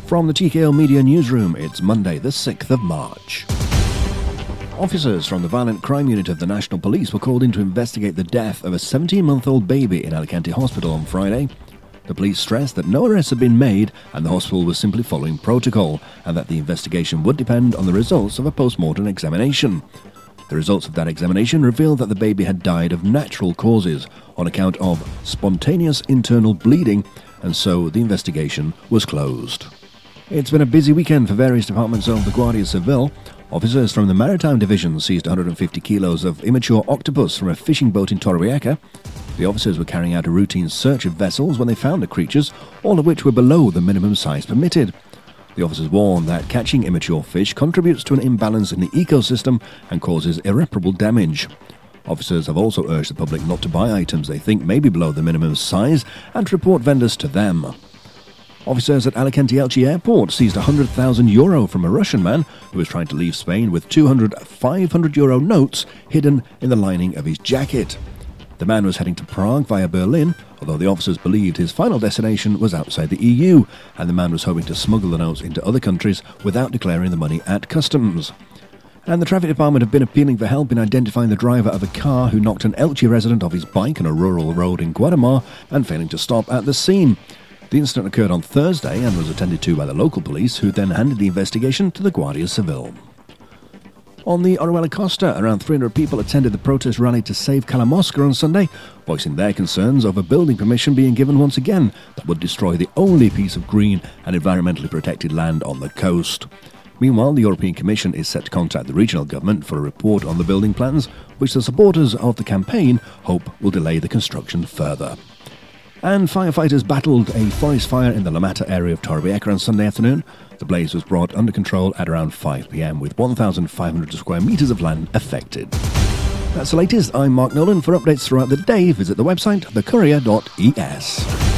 From the TKO Media Newsroom, it's Monday the 6th of March. Officers from the Violent Crime Unit of the National Police were called in to investigate the death of a 17-month-old baby in Alicante Hospital on Friday. The police stressed that no arrests had been made and the hospital was simply following protocol, and that the investigation would depend on the results of a post-mortem examination. The results of that examination revealed that the baby had died of natural causes on account of spontaneous internal bleeding, and so the investigation was closed. It's been a busy weekend for various departments of the Guardia Civil. Officers from the Maritime Division seized 150 kilos of immature octopus from a fishing boat in Torrevieja. The officers were carrying out a routine search of vessels when they found the creatures, all of which were below the minimum size permitted. The officers warned that catching immature fish contributes to an imbalance in the ecosystem and causes irreparable damage. Officers have also urged the public not to buy items they think may be below the minimum size and to report vendors to them. Officers at Alicante Elche Airport seized €100,000 from a Russian man who was trying to leave Spain with 200 €500 notes hidden in the lining of his jacket. The man was heading to Prague via Berlin, although the officers believed his final destination was outside the EU, and the man was hoping to smuggle the notes into other countries without declaring the money at customs. And the Traffic Department have been appealing for help in identifying the driver of a car who knocked an Elche resident off his bike on a rural road in Guadamar and failing to stop at the scene. The incident occurred on Thursday and was attended to by the local police, who then handed the investigation to the Guardia Civil. On the Orihuela Costa, around 300 people attended the protest rally to save Cala Mosca on Sunday, voicing their concerns over building permission being given once again that would destroy the only piece of green and environmentally protected land on the coast. Meanwhile, the European Commission is set to contact the regional government for a report on the building plans, which the supporters of the campaign hope will delay the construction further. And firefighters battled a forest fire in the La Mata area of Torrevieja on Sunday afternoon. The blaze was brought under control at around 5 p.m, with 1,500 square metres of land affected. That's the latest. I'm Mark Nolan. For updates throughout the day, visit the website thecourier.es.